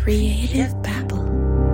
Creative Babble.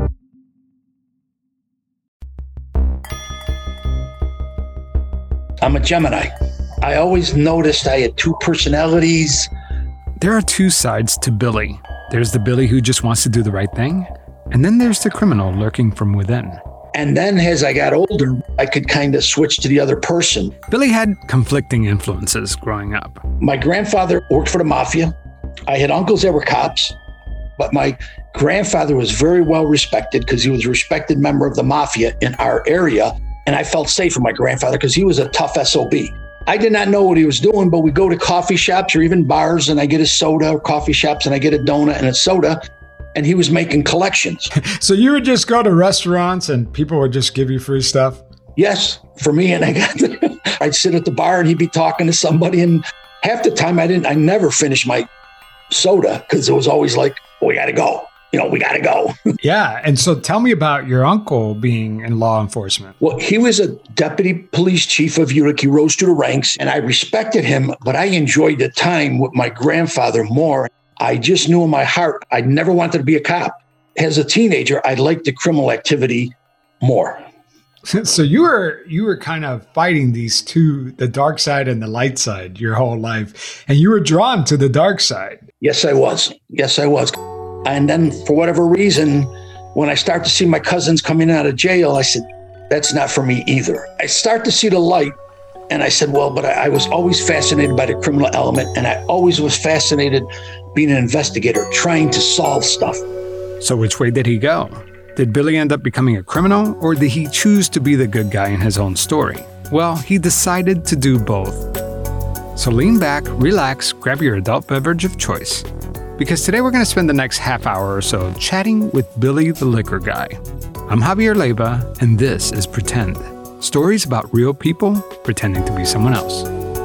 I'm a Gemini. I always noticed I had two personalities. There are two sides to Billy. There's the Billy who just wants to do the right thing, and then there's the criminal lurking from within. And then as I got older, I could kind of switch to the other person. Billy had conflicting influences growing up. My grandfather worked for the mafia. I had uncles that were cops, but my grandfather was very well respected because he was a respected member of the mafia in our area. And I felt safe with my grandfather because he was a tough SOB. I did not know what he was doing, but we go to coffee shops or even bars and I get a soda, or coffee shops and I get a donut and a soda. And he was making collections. So you would just go to restaurants and people would just give you free stuff? Yes, for me. And I'd sit at the bar and he'd be talking to somebody. And half the time I never finished my soda because it was always like, we got to go. We got to go. Yeah. And so tell me about your uncle being in law enforcement. Well, he was a deputy police chief of Utica. He rose through the ranks and I respected him, but I enjoyed the time with my grandfather more. I just knew in my heart, I never wanted to be a cop. As a teenager, I liked the criminal activity more. So you were kind of fighting these two, the dark side and the light side, your whole life. And you were drawn to the dark side. Yes, I was. And then for whatever reason, when I start to see my cousins coming out of jail, I said, that's not for me either. I start to see the light. And I said, well, but I was always fascinated by the criminal element. And I always was fascinated being an investigator, trying to solve stuff. So which way did he go? Did Billy end up becoming a criminal, or did he choose to be the good guy in his own story? Well, he decided to do both. So lean back, relax, grab your adult beverage of choice. Because today we're going to spend the next half hour or so chatting with Billy the Liquor Guy. I'm Javier Leiva, and this is Pretend. Stories about real people pretending to be someone else.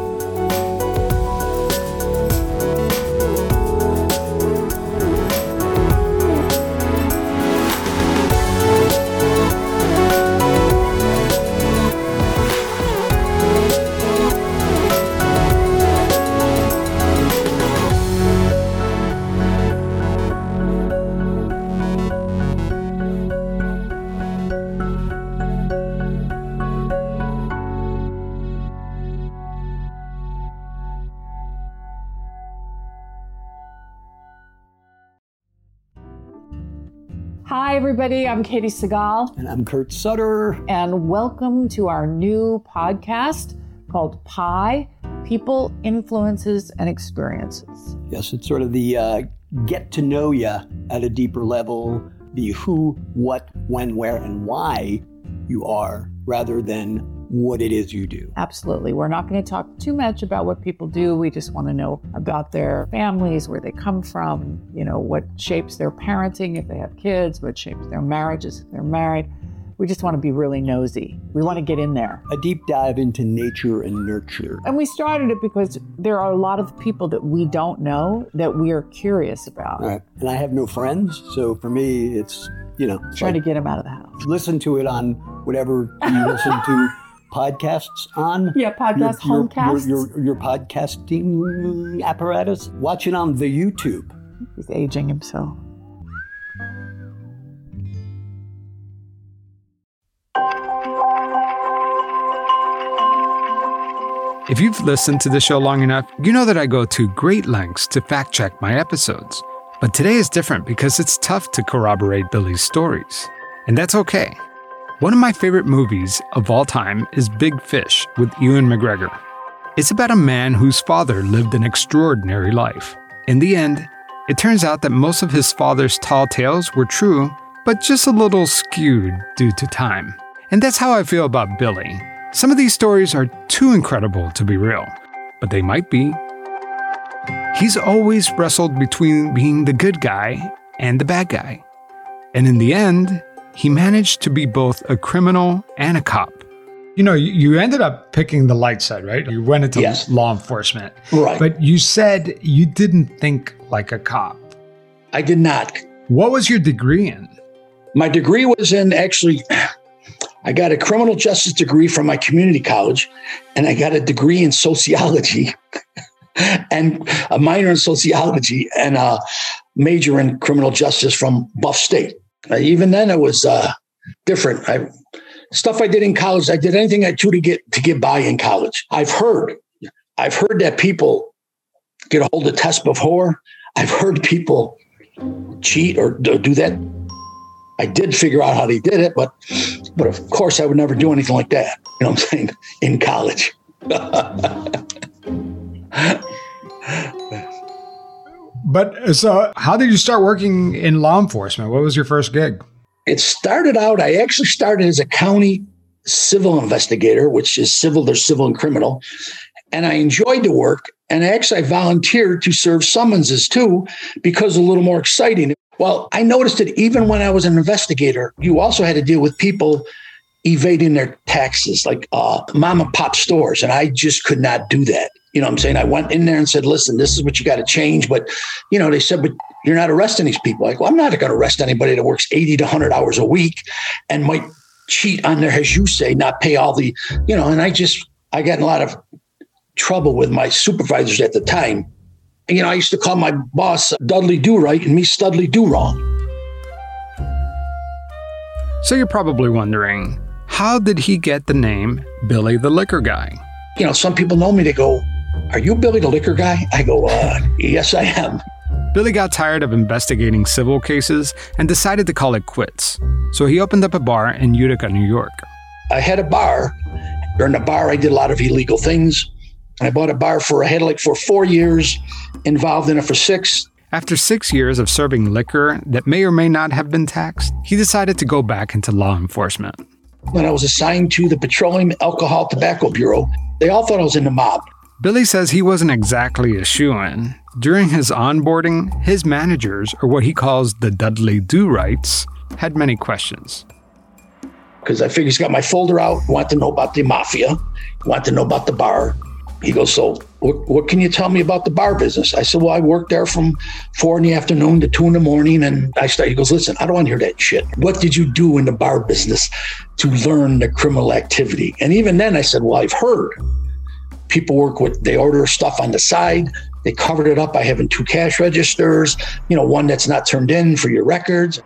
Hi, everybody. I'm Katie Segal. And I'm Kurt Sutter. And welcome to our new podcast called PIE, People, Influences, and Experiences. Yes, it's sort of the get to know you at a deeper level, the who, what, when, where, and why you are, rather than what it is you do. Absolutely. We're not going to talk too much about what people do. We just want to know about their families, where they come from, what shapes their parenting if they have kids, what shapes their marriages if they're married. We just want to be really nosy. We want to get in there. A deep dive into nature and nurture. And we started it because there are a lot of people that we don't know that we are curious about. All right. And I have no friends, so for me, it's, trying to get them out of the house. Listen to it on whatever you listen to podcasts on. Yeah, podcast, homecasts. Your podcasting apparatus. Watch it on the YouTube. He's aging himself. If you've listened to the show long enough, you know that I go to great lengths to fact check my episodes. But today is different because it's tough to corroborate Billy's stories. And that's okay. One of my favorite movies of all time is Big Fish with Ewan McGregor. It's about a man whose father lived an extraordinary life. In the end, it turns out that most of his father's tall tales were true, but just a little skewed due to time. And that's how I feel about Billy. Some of these stories are too incredible to be real, but they might be. He's always wrestled between being the good guy and the bad guy. And in the end, he managed to be both a criminal and a cop. You ended up picking the light side, right? You went into law enforcement. Right. But you said you didn't think like a cop. I did not. What was your degree in? My degree was in I got a criminal justice degree from my community college, and I got a degree in sociology. and a minor in sociology and a major in criminal justice from Buff State. Even then, it was different. Stuff I did in college, I did anything I could to get by in college. I've heard that people get a hold of test before. I've heard people cheat or do that. I did figure out how they did it, but of course I would never do anything like that. You know what I'm saying? In college. But so how did you start working in law enforcement? What was your first gig? It started out, I actually started as a county civil investigator, which is civil, there's civil and criminal. And I enjoyed the work. And actually, I volunteered to serve summonses too, because a little more exciting. Well, I noticed that even when I was an investigator, you also had to deal with people evading their taxes, like mom and pop stores. And I just could not do that. You know what I'm saying? I went in there and said, listen, this is what you got to change. But, you know, they said, but you're not arresting these people. Like, well, I'm not going to arrest anybody that works 80 to 100 hours a week and might cheat on their, as you say, not pay all the, you know, and I got in a lot of trouble with my supervisors at the time. And, you know, I used to call my boss Dudley Do Right and me Studley Do Wrong. So you're probably wondering, how did he get the name Billy the Liquor Guy? You know, some people know me. They go, are you Billy the Liquor Guy? I go, yes, I am. Billy got tired of investigating civil cases and decided to call it quits. So he opened up a bar in Utica, New York. I had a bar. During the bar, I did a lot of illegal things. I bought a bar for 4 years, involved in it for 6. After 6 years of serving liquor that may or may not have been taxed, he decided to go back into law enforcement. When I was assigned to the Petroleum, Alcohol, Tobacco Bureau, they all thought I was in the mob. Billy says he wasn't exactly a shoo-in. During his onboarding, his managers, or what he calls the Dudley Do-Rights, had many questions. Because I figured he's got my folder out, want to know about the mafia, want to know about the bar. He goes, so what can you tell me about the bar business? I said, well, I worked there from 4 p.m. to 2 a.m. And he goes, listen, I don't want to hear that shit. What did you do in the bar business to learn the criminal activity? And even then I said, well, I've heard people they order stuff on the side. They covered it up by having 2 cash registers, you know, one that's not turned in for your records.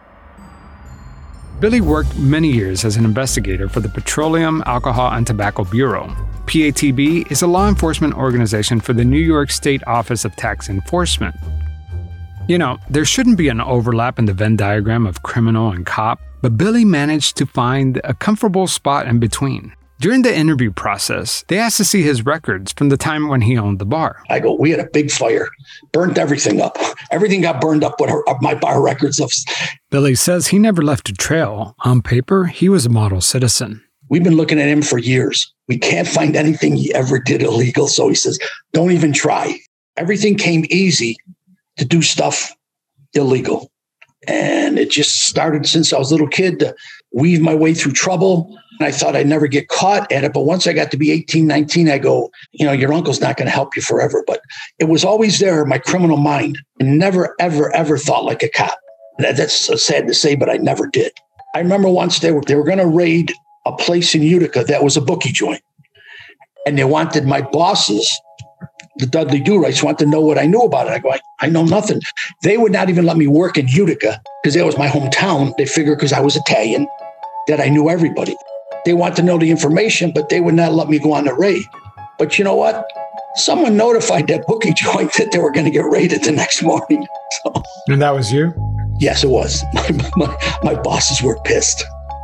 Billy worked many years as an investigator for the Petroleum, Alcohol, and Tobacco Bureau. PATB is a law enforcement organization for the New York State Office of Tax Enforcement. You know, there shouldn't be an overlap in the Venn diagram of criminal and cop, but Billy managed to find a comfortable spot in between. During the interview process, they asked to see his records from the time when he owned the bar. I go, we had a big fire, burnt everything up. Everything got burned up with my bar records. Billy says he never left a trail. On paper, he was a model citizen. We've been looking at him for years. We can't find anything he ever did illegal. So he says, don't even try. Everything came easy to do stuff illegal. And it just started since I was a little kid to weave my way through trouble. And I thought I'd never get caught at it. But once I got to be 18, 19, I go, you know, your uncle's not going to help you forever. But it was always there in my criminal mind. And never, ever, ever thought like a cop. That's so sad to say, but I never did. I remember once they were going to raid a place in Utica that was a bookie joint. And they wanted my bosses, the Dudley Do-Rights, wanted to know what I knew about it. I go, I know nothing. They would not even let me work in Utica because that was my hometown. They figured because I was Italian that I knew everybody. They want to know the information, but they would not let me go on the raid. But you know what? Someone notified that bookie joint that they were going to get raided the next morning. So, and that was you? Yes, it was. My bosses were pissed.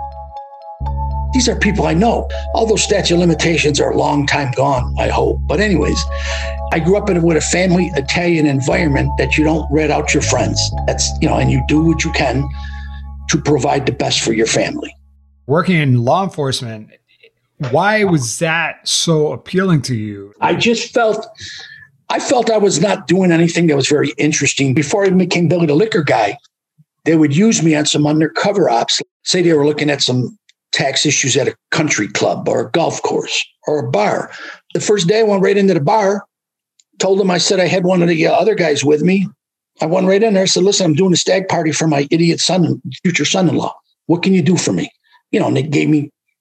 These are people I know. All those statute of limitations are a long time gone, I hope. But anyways, I grew up with a family Italian environment that you don't rat out your friends. That's, you know, and you do what you can to provide the best for your family. Working in law enforcement, why was that so appealing to you? I felt I was not doing anything that was very interesting. Before I became Billy the Liquor Guy, they would use me on some undercover ops. Say they were looking at some tax issues at a country club or a golf course or a bar. The first day I went right into the bar, told them, I said I had one of the other guys with me. I went right in there, said, listen, I'm doing a stag party for my idiot son, future son-in-law. What can you do for me? You know, and they gave me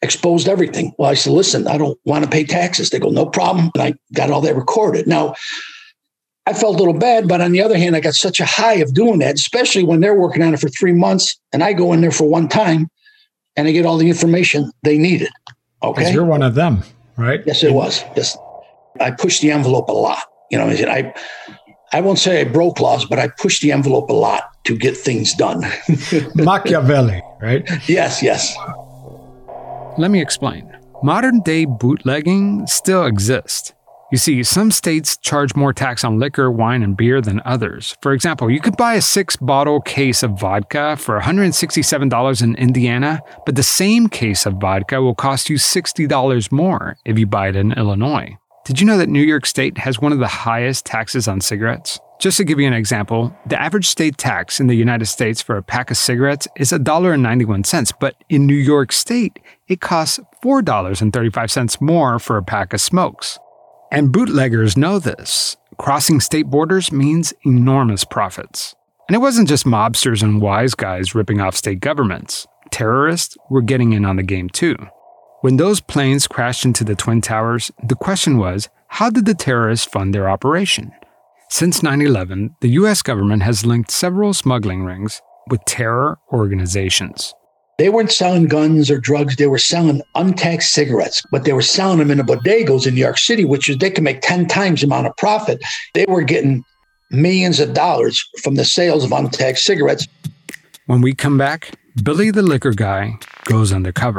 exposed everything. Well, I said, listen, I don't want to pay taxes. They go, no problem. And I got all that recorded. Now, I felt a little bad, but on the other hand, I got such a high of doing that, especially when they're working on it for 3 months and I go in there for one time and I get all the information they needed. Okay. Because you're one of them, right? Yes, it was. Yes. I pushed the envelope a lot. You know, I won't say I broke laws, but I pushed the envelope a lot to get things done. Machiavelli, right? Yes, yes. Let me explain. Modern day bootlegging still exists. You see, some states charge more tax on liquor, wine, and beer than others. For example, you could buy a 6-bottle case of vodka for $167 in Indiana, but the same case of vodka will cost you $60 more if you buy it in Illinois. Did you know that New York State has one of the highest taxes on cigarettes? Just to give you an example, the average state tax in the United States for a pack of cigarettes is $1.91, but in New York State, it costs $4.35 more for a pack of smokes. And bootleggers know this. Crossing state borders means enormous profits. And it wasn't just mobsters and wise guys ripping off state governments. Terrorists were getting in on the game too. When those planes crashed into the Twin Towers, the question was, how did the terrorists fund their operation? Since 9/11, the U.S. government has linked several smuggling rings with terror organizations. They weren't selling guns or drugs. They were selling untaxed cigarettes, but they were selling them in the bodegas in New York City, which is they can make 10 times the amount of profit. They were getting millions of dollars from the sales of untaxed cigarettes. When we come back, Billy the liquor guy goes undercover.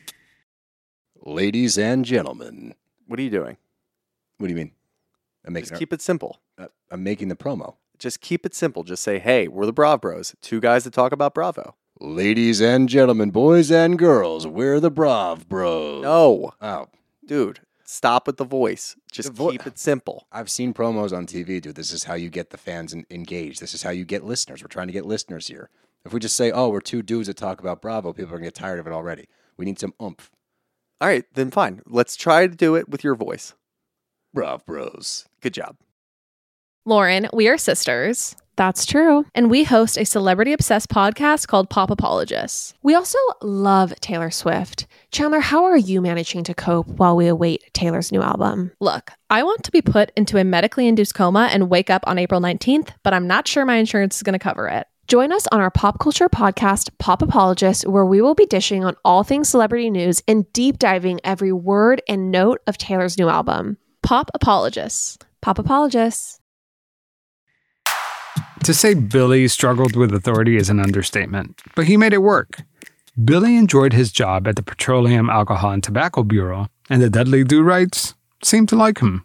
Ladies and gentlemen. What are you doing? What do you mean? Just keep it simple. I'm making the promo. Just keep it simple. Just say, hey, we're the Brav Bros. 2 guys that talk about Bravo. Ladies and gentlemen, boys and girls, we're the Brav Bros. No. Oh. Dude, stop with the voice. Just keep it simple. I've seen promos on TV, dude. This is how you get the fans engaged. This is how you get listeners. We're trying to get listeners here. If we just say, oh, we're 2 dudes that talk about Bravo, people are going to get tired of it already. We need some oomph. All right, then fine. Let's try to do it with your voice. Brav Bros. Good job. Lauren, we are sisters. That's true. And we host a celebrity-obsessed podcast called Pop Apologists. We also love Taylor Swift. Chandler, how are you managing to cope while we await Taylor's new album? Look, I want to be put into a medically induced coma and wake up on April 19th, but I'm not sure my insurance is going to cover it. Join us on our pop culture podcast, Pop Apologists, where we will be dishing on all things celebrity news and deep diving every word and note of Taylor's new album. Pop Apologists. Pop Apologists. To say Billy struggled with authority is an understatement, but he made it work. Billy enjoyed his job at the Petroleum, Alcohol, and Tobacco Bureau, and the Dudley Do-Rights seemed to like him.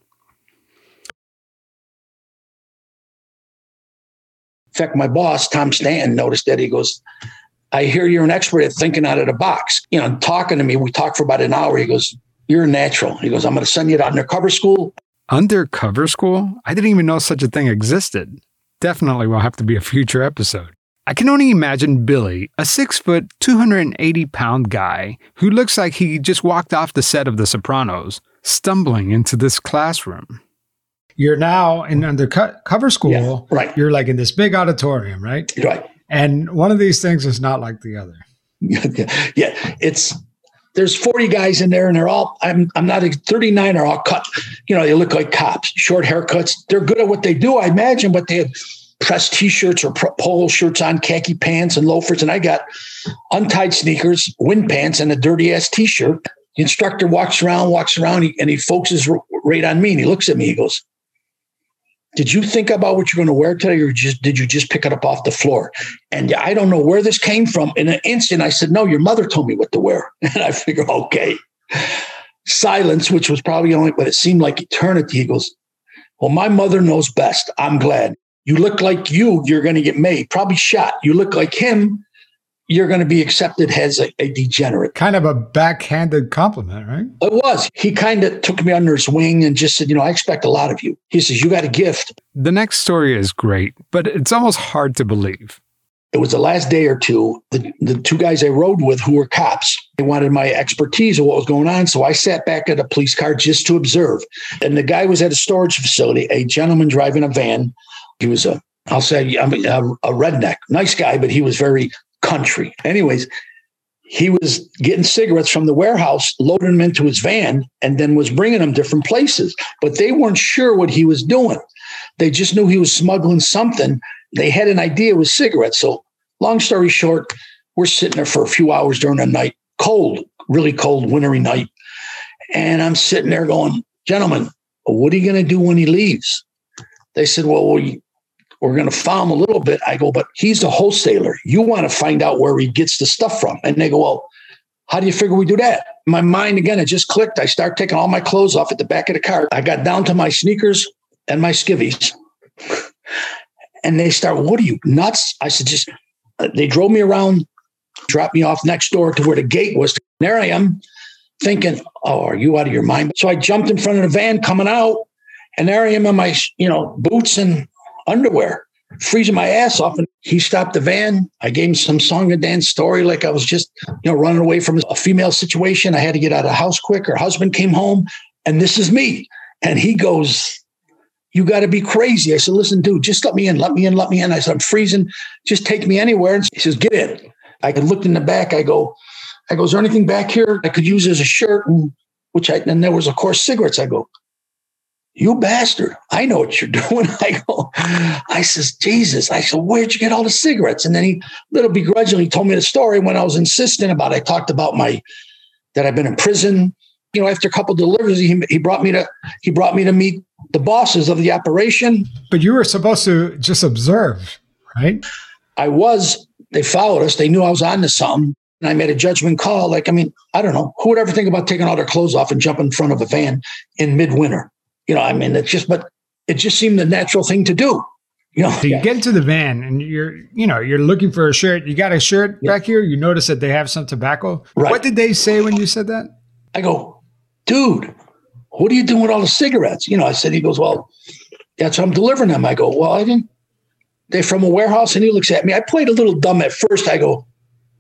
In fact, my boss, Tom Stanton, noticed that. He goes, I hear you're an expert at thinking out of the box. You know, talking to me, we talked for about an hour. He goes, you're a natural. He goes, I'm going to send you to undercover school. Undercover school? I didn't even know such a thing existed. Definitely will have to be a future episode. I can only imagine Billy, a 6-foot, 280-pound guy who looks like he just walked off the set of The Sopranos, stumbling into this classroom. You're now in undercover school. Yeah, right. You're like in this big auditorium, right? Right. And one of these things is not like the other. Yeah, there's 40 guys in there, and they're all, I'm not, 39 are all cut. You know, they look like cops, short haircuts. They're good at what they do, I imagine, but they have pressed T-shirts or polo shirts on, khaki pants and loafers. And I got untied sneakers, wind pants, and a dirty ass T-shirt. The instructor walks around, and he focuses right on me. And he looks at me. He goes, did you think about what you're going to wear today, or did you just pick it up off the floor? And I don't know where this came from. In an instant, I said, no, your mother told me what to wear. And I figure, okay. Silence, which was probably only, but it seemed like eternity. He goes, well, my mother knows best. I'm glad. You look like you're going to get made, probably shot. You look like him, you're going to be accepted as a degenerate. Kind of a backhanded compliment, right? It was. He kind of took me under his wing and just said, I expect a lot of you. He says, you got a gift. The next story is great, but it's almost hard to believe. It was the last day or two. The 2 guys I rode with who were cops, they wanted my expertise of what was going on. So I sat back at a police car just to observe. And the guy was at a storage facility, a gentleman driving a van. He was a redneck, nice guy, but he was very country. Anyways, he was getting cigarettes from the warehouse, loading them into his van, and then was bringing them different places. But they weren't sure what he was doing. They just knew he was smuggling something. They had an idea it was cigarettes. So long story short, we're sitting there for a few hours during the night, cold, really cold, wintry night. And I'm sitting there going, gentlemen, what are you going to do when he leaves? They said, well, we're going to follow him a little bit. I go, but he's a wholesaler. You want to find out where he gets the stuff from. And they go, well, how do you figure we do that? My mind, again, it just clicked. I start taking all my clothes off at the back of the car. I got down to my sneakers and my skivvies. And they start, what are you, nuts? I said, they drove me around, dropped me off next door to where the gate was. And there I am thinking, oh, are you out of your mind? So I jumped in front of the van coming out. And there I am in my, boots and underwear, freezing my ass off. And he stopped the van. I gave him some song and dance story, like I was just, running away from a female situation. I had to get out of the house quick. Her husband came home, and this is me. And he goes, you got to be crazy. I said, listen, dude, just let me in. I said, I'm freezing. Just take me anywhere. And he says, get in. I looked in the back. I go, is there anything back here I could use as a shirt? And then there was, of course, cigarettes. I go, you bastard. I know what you're doing. I says, Jesus. I said, where'd you get all the cigarettes? And then he, little begrudgingly, told me the story when I was insisting about it. I talked about that I've been in prison. After a couple of deliveries, he brought me to meet the bosses of the operation. But you were supposed to just observe, right? I was. They followed us. They knew I was on to something. And I made a judgment call. I don't know. Who would ever think about taking all their clothes off and jumping in front of a van in midwinter? But it just seemed the natural thing to do. So you get into the van and you're looking for a shirt. You got a shirt back here. You notice that they have some tobacco. Right. What did they say when you said that? I go, dude, what are you doing with all the cigarettes? I said, he goes, well, that's what I'm delivering them. I go, well, I didn't. They're from a warehouse. And he looks at me. I played a little dumb at first. I go,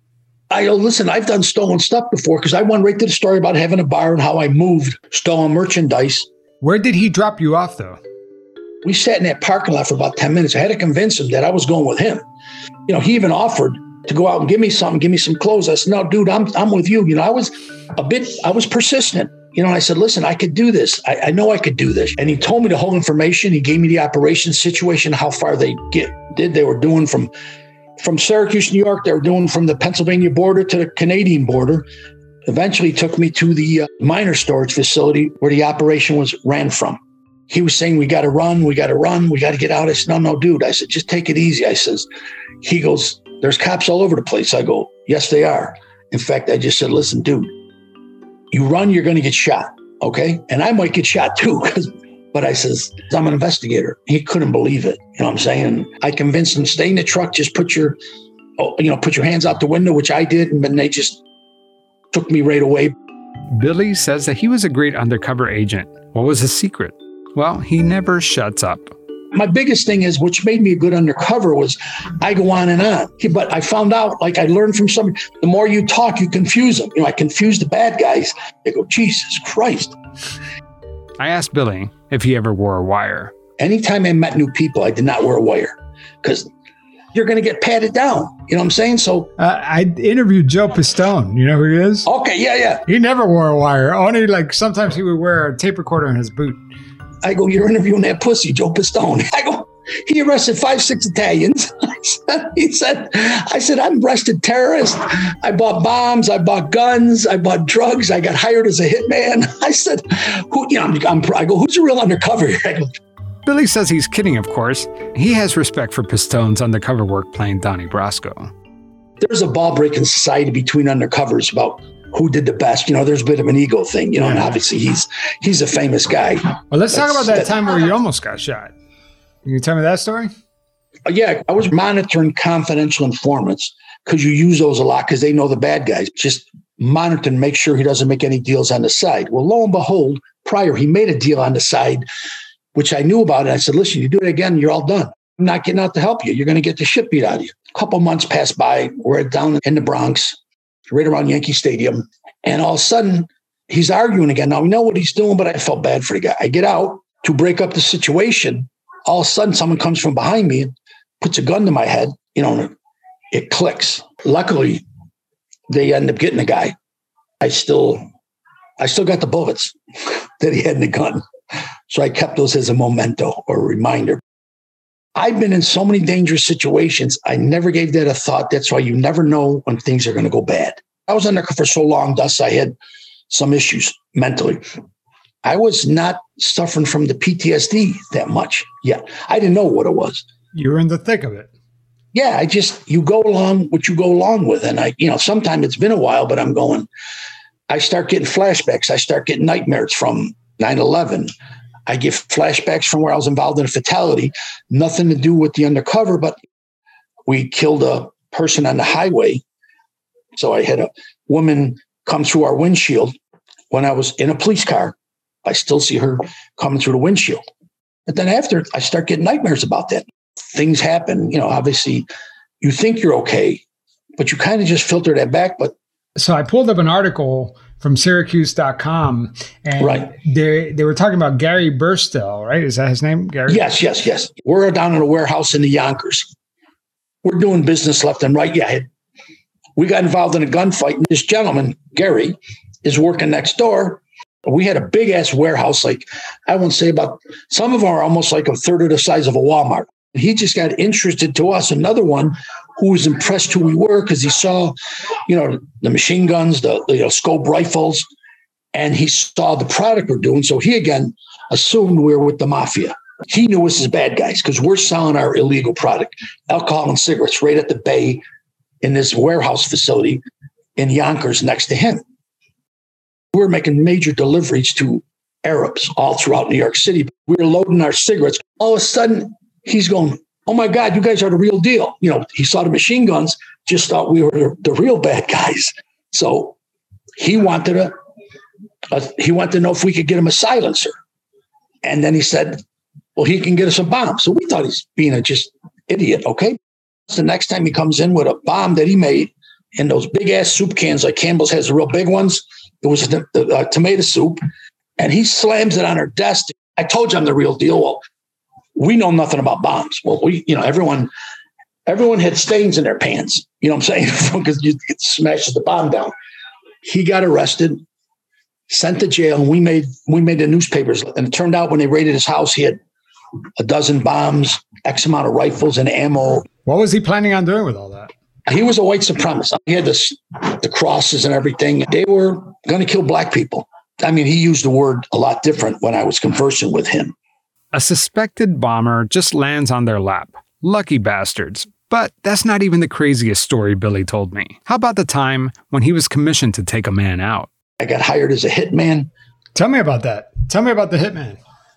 listen, I've done stolen stuff before, because I went right to the story about having a bar and how I moved stolen merchandise. Where did he drop you off, though? We sat in that parking lot for about 10 minutes. I had to convince him that I was going with him. He even offered to go out and give me something, give me some clothes. I said, no, dude, I'm with you. I was persistent. I said, listen, I could do this. I know I could do this. And he told me the whole information. He gave me the operation situation, how far they were doing from Syracuse, New York. They were doing from the Pennsylvania border to the Canadian border. Eventually took me to the minor storage facility where the operation ran from. He was saying, we got to run, we got to get out. I said, no, dude. I said, just take it easy. He goes, there's cops all over the place. I go, yes, they are. In fact, I just said, listen, dude, you run, you're going to get shot. Okay. And I might get shot too. But I says, I'm an investigator. He couldn't believe it. You know what I'm saying? I convinced him, stay in the truck, just put your hands out the window, which I did. And then they just took me right away. Billy says that he was a great undercover agent. What was his secret? Well, he never shuts up. My biggest thing is, which made me a good undercover, was I go on and on. But I found out, I learned from somebody, the more you talk, you confuse them. I confuse the bad guys. They go, Jesus Christ. I asked Billy if he ever wore a wire. Anytime I met new people, I did not wear a wire, because you're going to get patted down. You know what I'm saying? So I interviewed Joe Pistone. You know who he is? Okay, yeah. He never wore a wire. Only sometimes he would wear a tape recorder in his boot. I go, you're interviewing that pussy, Joe Pistone. I go, he arrested 5-6 Italians. I said, I'm arrested terrorist. I bought bombs. I bought guns. I bought drugs. I got hired as a hitman. I said, I go, who's a real undercover here? I go, Billy says he's kidding, of course. He has respect for Pistone's undercover work playing Donnie Brasco. There's a ball-breaking society between undercovers about who did the best. There's a bit of an ego thing, and obviously he's a famous guy. Well, let's talk about that time where you almost got shot. Can you tell me that story? Yeah, I was monitoring confidential informants, because you use those a lot because they know the bad guys. Just monitor and make sure he doesn't make any deals on the side. Well, lo and behold, prior, he made a deal on the side, which I knew about. And I said, listen, you do it again, you're all done. I'm not getting out to help you. You're going to get the shit beat out of you. A couple months passed by. We're down in the Bronx, right around Yankee Stadium. And all of a sudden, he's arguing again. Now, we know what he's doing, but I felt bad for the guy. I get out to break up the situation. All of a sudden, someone comes from behind me and puts a gun to my head. And it clicks. Luckily, They end up getting the guy. I still got the bullets that he had in the gun. So I kept those as a memento or a reminder. I've been in so many dangerous situations. I never gave that a thought. That's why you never know when things are going to go bad. I was undercover for so long, thus I had some issues mentally. I was not suffering from the PTSD that much yet. I didn't know what it was. You were in the thick of it. Yeah, you go along what you go along with. And sometimes it's been a while, but I start getting flashbacks. I start getting nightmares from 9/11. I get flashbacks from where I was involved in a fatality, nothing to do with the undercover, but we killed a person on the highway. So I had a woman come through our windshield when I was in a police car. I still see her coming through the windshield. But then after, I start getting nightmares about that. Things happen, obviously you think you're okay, but you kind of just filter that back. But so I pulled up an article from Syracuse.com, and right. They were talking about Gary Burstall, right? Is that his name, Gary? Yes. We're down in a warehouse in the Yonkers. We're doing business left and right. Yeah, we got involved in a gunfight, and this gentleman, Gary, is working next door. We had a big ass warehouse, like I wouldn't say about, some of them are almost like a third of the size of a Walmart. He just got interested to us. Another one who was impressed who we were because he saw, the machine guns, the scope rifles, and he saw the product we're doing. So he again assumed we were with the mafia. He knew us as bad guys because we're selling our illegal product, alcohol and cigarettes, right at the bay in this warehouse facility in Yonkers next to him. We're making major deliveries to Arabs all throughout New York City. We were loading our cigarettes. All of a sudden, he's going, "Oh my God, you guys are the real deal." He saw the machine guns, just thought we were the real bad guys. So he wanted to know if we could get him a silencer. And then he said, well, he can get us a bomb. So we thought he's being a just idiot. Okay. So the next time he comes in with a bomb that he made in those big ass soup cans, like Campbell's has the real big ones. It was the tomato soup, and he slams it on our desk. I told you I'm the real deal. Well, we know nothing about bombs. Well, everyone had stains in their pants. You know what I'm saying? Because you smashes the bomb down. He got arrested, sent to jail, and we made the newspapers. And it turned out when they raided his house, he had a dozen bombs, X amount of rifles and ammo. What was he planning on doing with all that? He was a white supremacist. He had the crosses and everything. They were going to kill black people. I mean, he used the word a lot different when I was conversing with him. A suspected bomber just lands on their lap. Lucky bastards. But that's not even the craziest story Billy told me. How about the time when he was commissioned to take a man out? I got hired as a hitman. Tell me about that. Tell me about the hitman.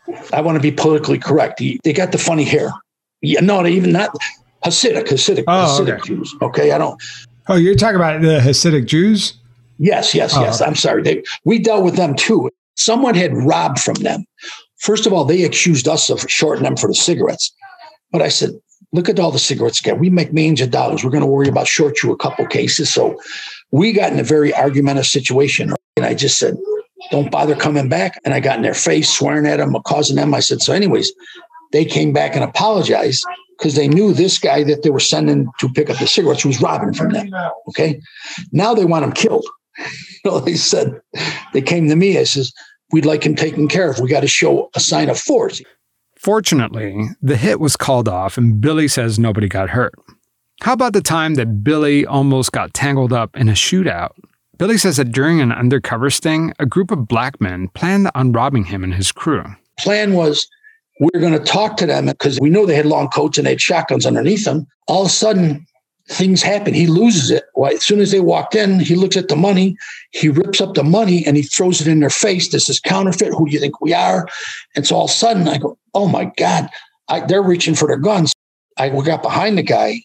I want to be politically correct. They got the funny hair. Yeah, no, even not Hasidic okay. Jews. Okay, I don't. Oh, you're talking about the Hasidic Jews? Yes. Okay. I'm sorry. We dealt with them too. Someone had robbed from them. First of all, they accused us of shorting them for the cigarettes. But I said, look at all the cigarettes again. We make millions of dollars. We're going to worry about short you a couple cases. So we got in a very argumentative situation. And I just said, don't bother coming back. And I got in their face, swearing at them, causing them. I said, so anyways, they came back and apologized because they knew this guy that they were sending to pick up the cigarettes was robbing from them. Okay. Now they want him killed. They said, they came to me. I says, we'd like him taken care of. We got to show a sign of force. Fortunately, the hit was called off and Billy says nobody got hurt. How about the time that Billy almost got tangled up in a shootout? Billy says that during an undercover sting, a group of black men planned on robbing him and his crew. Plan was we were going to talk to them because we know they had long coats and they had shotguns underneath them. All of a sudden, things happen. He loses it. Well, as soon as they walked in, he looks at the money. He rips up the money and he throws it in their face. This is counterfeit. Who do you think we are? And so all of a sudden, I go, oh, my God. They're reaching for their guns. We got behind the guy.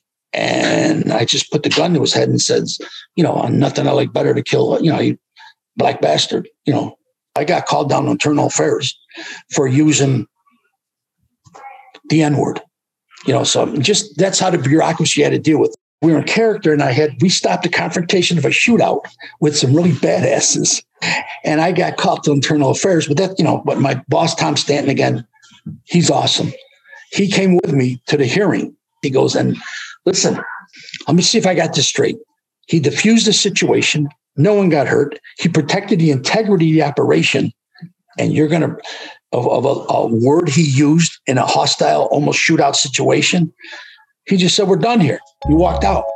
And I just put the gun to his head and says, nothing I like better to kill, you black bastard. I got called down on internal affairs for using the N-word. So just that's how the bureaucracy had to deal with it. We were in character and we stopped the confrontation of a shootout with some really badasses. And I got called to internal affairs. But but my boss, Tom Stanton, again, he's awesome. He came with me to the hearing. He goes, and listen, let me see if I got this straight. He diffused the situation. No one got hurt. He protected the integrity of the operation. And you're going to, of a word he used in a hostile, almost shootout situation, he just said, we're done here. He walked out.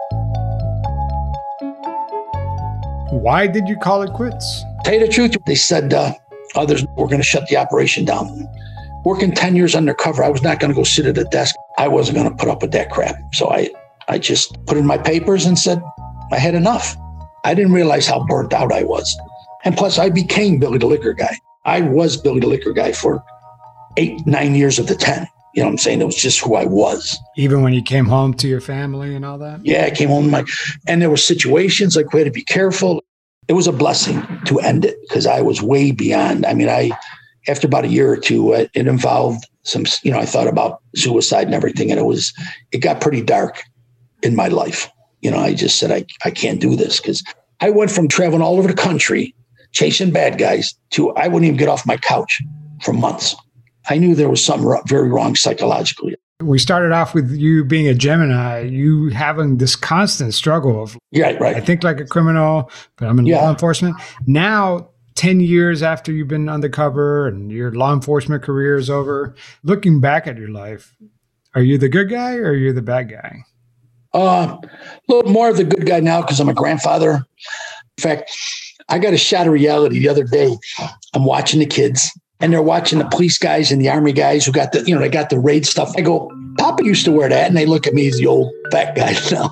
Why did you call it quits? Tell you the truth, they said, others were going to shut the operation down. Working 10 years undercover, I was not going to go sit at a desk. I wasn't going to put up with that crap. So I just put in my papers and said, I had enough. I didn't realize how burnt out I was. And plus, I became Billy the Liquor Guy. I was Billy the Liquor Guy for 8-9 years of the 10. You know what I'm saying? It was just who I was. Even when you came home to your family and all that? Yeah, I came home and there were situations like we had to be careful. It was a blessing to end it because I was way beyond. I mean, after about a year or two, it involved some, I thought about suicide and everything. And it got pretty dark in my life. I just said, I can't do this because I went from traveling all over the country, chasing bad guys to I wouldn't even get off my couch for months. I knew there was something very wrong psychologically. We started off with you being a Gemini, you having this constant struggle of, yeah, right. I think like a criminal, but I'm in law enforcement. Now, 10 years after you've been undercover and your law enforcement career is over, looking back at your life, are you the good guy or are you the bad guy? A little more of the good guy now because I'm a grandfather. In fact, I got a shot of reality the other day. I'm watching the kids and they're watching the police guys and the army guys who got they got the raid stuff. I go, Papa used to wear that. And they look at me as the old fat guy now.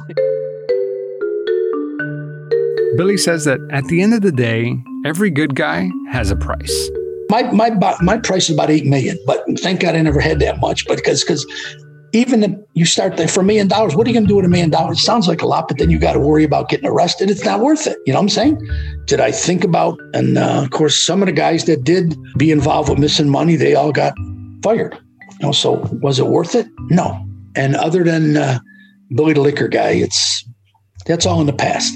Billy says that at the end of the day, every good guy has a price. My price is about $8 million, but thank God I never had that much. But because even if you start there for $1 million, what are you going to do with $1 million? It sounds like a lot, but then you got to worry about getting arrested. It's not worth it. You know what I'm saying? Did I think about, and of course, some of the guys that did be involved with missing money, they all got fired. So was it worth it? No. And other than Billy the Liquor Guy, that's all in the past.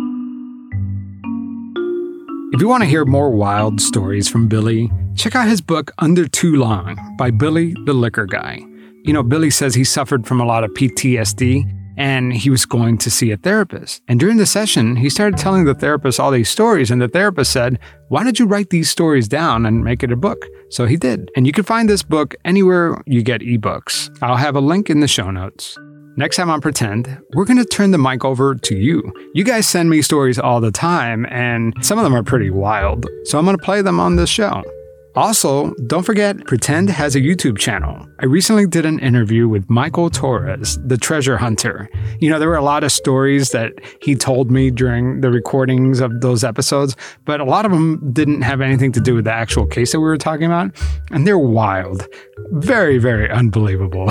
If you want to hear more wild stories from Billy, check out his book, Under Too Long, by Billy the Liquor Guy. Billy says he suffered from a lot of PTSD and he was going to see a therapist. And during the session, he started telling the therapist all these stories. And the therapist said, why don't you write these stories down and make it a book? So he did. And you can find this book anywhere you get ebooks. I'll have a link in the show notes. Next time on Pretend, we're going to turn the mic over to you. You guys send me stories all the time, and some of them are pretty wild. So I'm going to play them on this show. Also, don't forget, Pretend has a YouTube channel. I recently did an interview with Michael Torres, the treasure hunter. There were a lot of stories that he told me during the recordings of those episodes, but a lot of them didn't have anything to do with the actual case that we were talking about. And they're wild. Very, very unbelievable.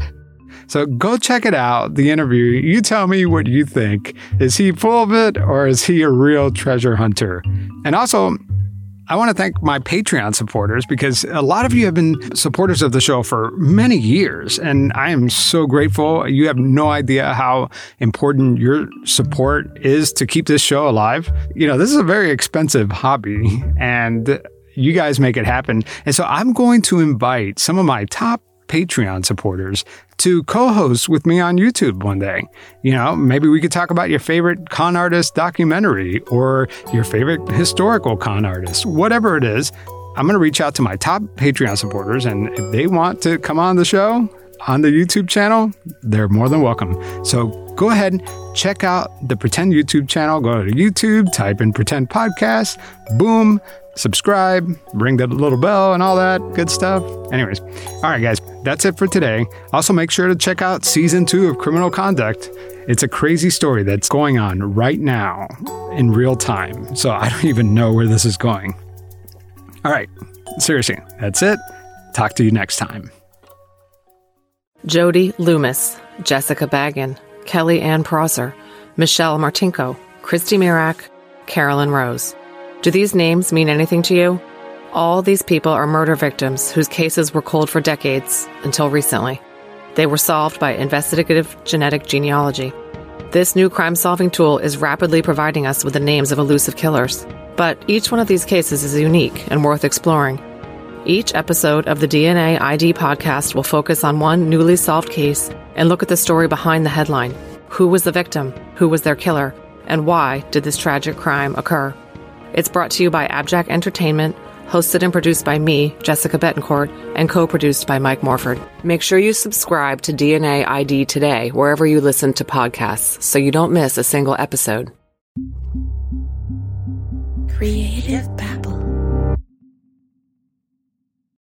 So go check it out, the interview. You tell me what you think. Is he full of it or is he a real treasure hunter? And also, I want to thank my Patreon supporters because a lot of you have been supporters of the show for many years, and I am so grateful. You have no idea how important your support is to keep this show alive. This is a very expensive hobby, and you guys make it happen. And so I'm going to invite some of my top Patreon supporters to co-host with me on YouTube one day. Maybe we could talk about your favorite con artist documentary or your favorite historical con artist, whatever it is. I'm going to reach out to my top Patreon supporters, and if they want to come on the show on the YouTube channel, they're more than welcome. So go ahead, check out the Pretend YouTube channel. Go to YouTube, type in Pretend Podcast, boom, subscribe, ring the little bell and all that good stuff. Anyways, all right, guys, that's it for today. Also, make sure to check out Season 2 of Criminal Conduct. It's a crazy story that's going on right now in real time. So I don't even know where this is going. All right, seriously, that's it. Talk to you next time. Jody Loomis, Jessica Baggin, Kelly Ann Prosser, Michelle Martinko, Christy Mirak, Carolyn Rose. Do these names mean anything to you? All these people are murder victims whose cases were cold for decades, until recently. They were solved by investigative genetic genealogy. This new crime-solving tool is rapidly providing us with the names of elusive killers. But each one of these cases is unique and worth exploring. Each episode of the DNA ID podcast will focus on one newly solved case and look at the story behind the headline. Who was the victim? Who was their killer? And why did this tragic crime occur? It's brought to you by Abjack Entertainment, hosted and produced by me, Jessica Betancourt, and co-produced by Mike Morford. Make sure you subscribe to DNA ID today, wherever you listen to podcasts, so you don't miss a single episode. Creative Babble.